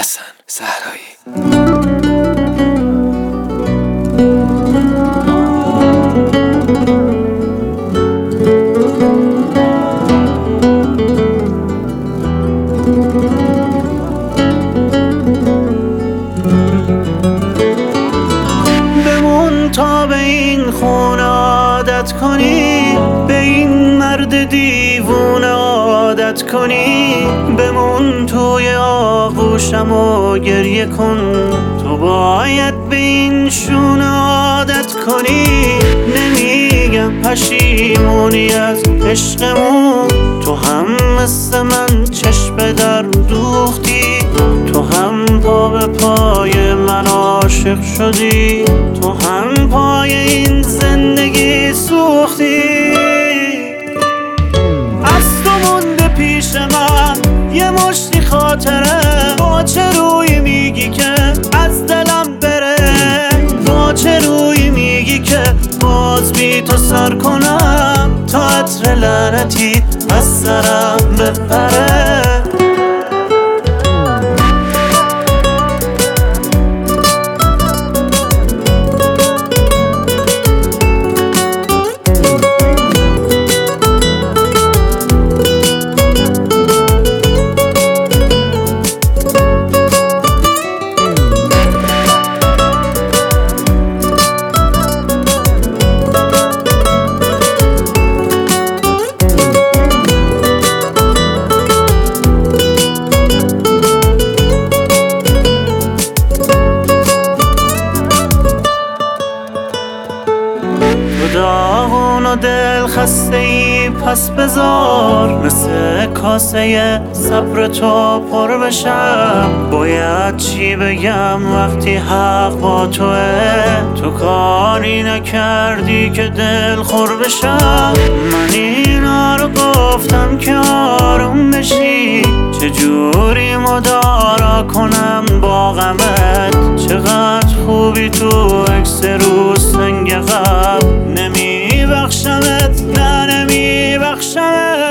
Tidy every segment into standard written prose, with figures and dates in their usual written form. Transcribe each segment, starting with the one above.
حسن زهرایی. بمون تا به این خونه عادت کنی، به این مرد دیوونه عادت کنی. بمون توی آغوشم و گریه کن، تو باید به این شونه عادت کنی. نمیگم پشیمونی از عشقمون، تو هم مثل من چشم در دوختی، تو هم پا به پای من عاشق شدی، تو هم پای این زندگی سوختی. از تو مونده پیش من یه مشتی خاطره، با چه روی میگی که از دلم بره؟ با چه روی میگی که باز بی تو سر کنم تا عطر لعنتی از سرم بپره؟ داغون و دل خسته ای پس بذار، مثل کاسه صبر تو پر بشم. باید چی بگم وقتی حق با توه، تو کاری نکردی که دل خور بشم. من اینا رو گفتم که آروم بشی، چجوری مدارا کنم با غمت؟ چقدر خوبی تو عکس رو سنگ قبل، نمیبخشمت نه نمیبخشمت.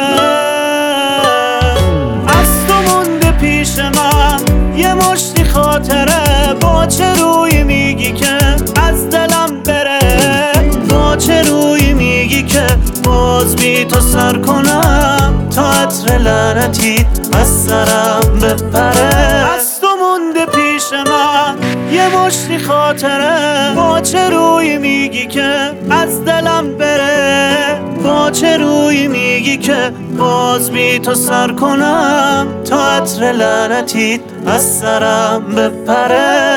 از تو مونده پیش من یه مشتی خاطره، با چه روی میگی که از دلم بره؟ با چه روی میگی که باز بی تو سر کنم تا عطر لعنتی از سرم بپره؟ از تو مونده پیش من یه مشتی خاطره، با چه روی میگی که از دلم بره؟ با چه روی میگی که باز بی تو سر کنم تا عطر لعنتی از سرم بپره؟